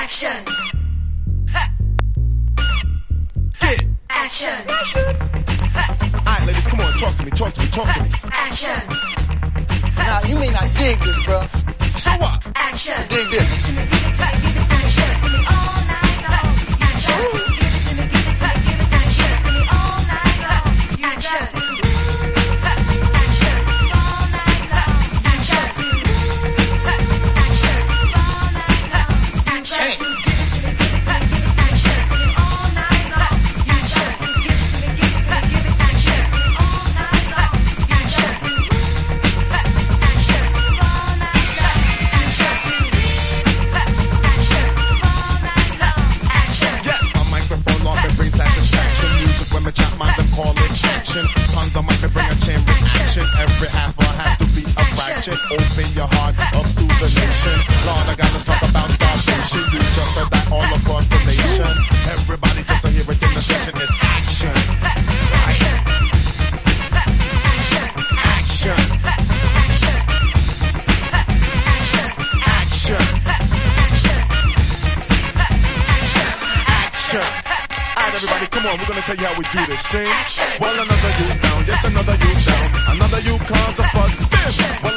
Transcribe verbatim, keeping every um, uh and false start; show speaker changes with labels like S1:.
S1: Action.
S2: Ha.
S1: Get. Action.
S2: Alright, ladies, come on, talk to me, talk to me, talk to me.
S1: Action.
S3: Now, you may not dig this, bro.
S2: So what?
S1: Action.
S2: Dig this.
S1: Action. To me all night long. Action. Give it to me, give it to me, give it action to me all night long. Action. Action. All night long. Action. Action. All night long. Action. Give it to me, give it to me, give it action to me all night long. Action. Give it to me, give it to me, give it action to me all night long. Action. Action. All night long. Action. Action. All night long. Action.
S2: Yes, my microphone off and bring satisfaction. Music when me chat, man, them call it action. Puns on mic and bring a chain reaction. Every half hour has to be a fraction. Open your heart up to the nation. Lord, I gotta talk about starvation. You just said that all across the nation. Everybody just to hear it in the session is action. Right? Action. Action. Action. Alright, everybody, come on, we're gonna tell you how we do this. Sing. Well, another you down, yes, another you down. Another you cause a fuss. This. Well,